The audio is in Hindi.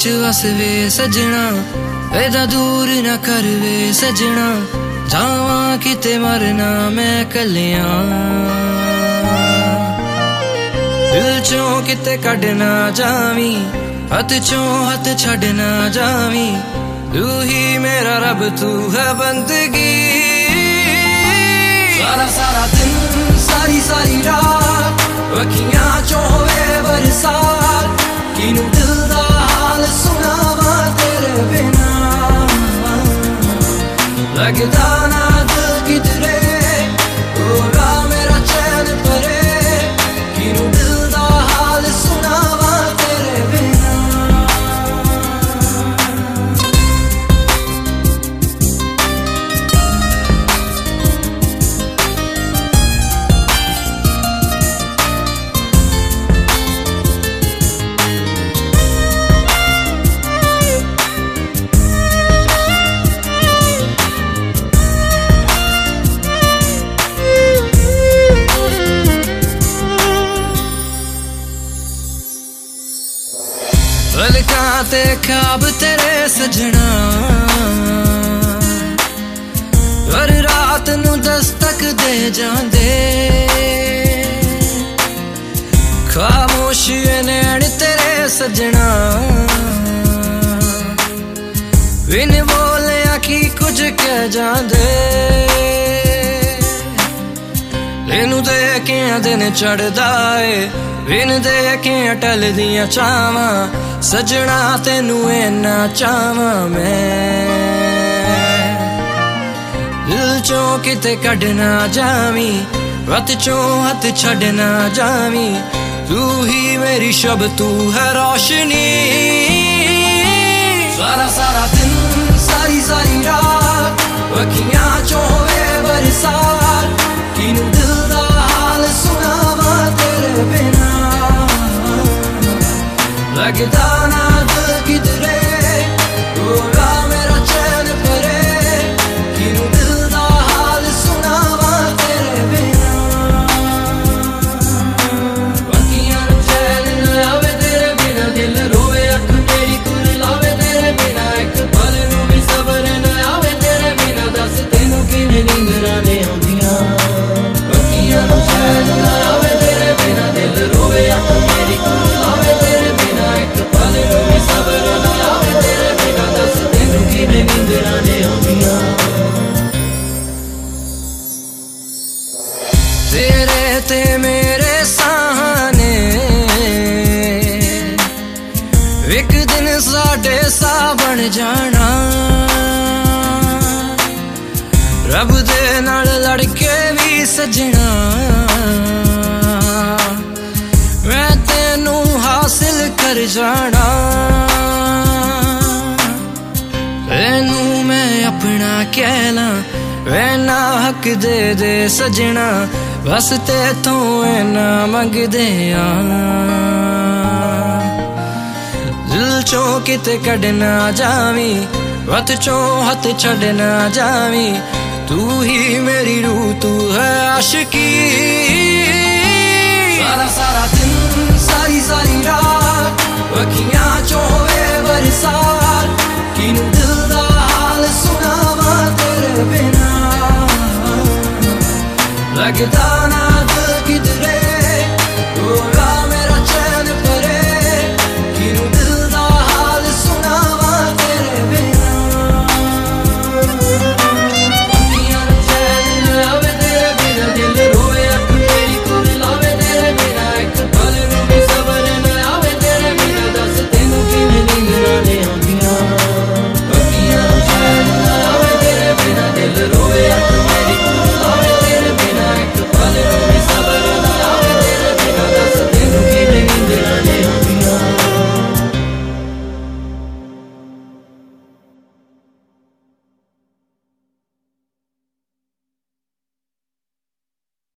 वस वे सजना, एदा दूर न कर वे सजना, जावा किते मरना मैं कलिया। दिल चों किते कढ़ना जावी, हथ चों हथ छड़ना जावी, तू ही मेरा रब तू है बंदगी। सारा सारा दिन सारी सारी रात अखियां चों होवे बरसात, किनू दिल दा हाल सुनावा तेरे बिना। लगदा ना दिल किधरे होगा मेरा चैन परे, किनू दिल दा हाल सुनावा तेरे बिना। पलकां ते ख्वाब तेरे सजना, हर रात नू दस्तक दे जांदे, खामोश नैन तेरे सजना, बिन बोले आखी कुछ कह जांदे। इनू देखे दिन चढ़दा ए, बिन देखे टल दियां चावां, सजना तेनू इन्ना चावां मैं। दिल चों किते कढ़ना जावी, हथ चों हथ छड़ना जावी, तू ही मेरी शब तू है रोशनी। सारा सारा दिन सारी सारी रात अखियां चों होवे बरसात, किनू दिल दा हाल सुनावा तेरे बिना। लगदा ना दिल किधरे होगा मेरा चैन परे, किनू दिल दा हाल सुनावा तेरे बिना। अखियां नू चैन न आवे तेरे बिना, दिल रोवे अख मेरी कुरलावे तेरे बिना, एक पल नू भी सबर न आवे तेरे बिना, दस तेनू किवें नींदरां ने आउंदियां। अखियां नू चैन न आवे तेरे बिना, दिल रोवे अख मेरी कुरलावे तेरे बिना, एक पल नू भी सबर न आवे तेरे बिना, दस तेनू किवें नींदरां ने आउंदियां। तेरे ते मेरे साहने एक दिन साडे सा बन जाना, रब दे नाल लड़के भी सजना, मैं तेनू हासिल कर जाना। तेनू मैं अपना कहला, वैना हक दे दे सजना, बस तेथों इन्ना मंगदे आ। दिल चों किते कढ़ना जावी, हथ चों हथ छड़ना जावी, तू ही मेरी रूह तू है आशिकी। सारा सारा दिन सारी सारी रात अखियां चों होवे बरसात, किनू दिल दा हाल सुनावा तेरे बिना। लगदा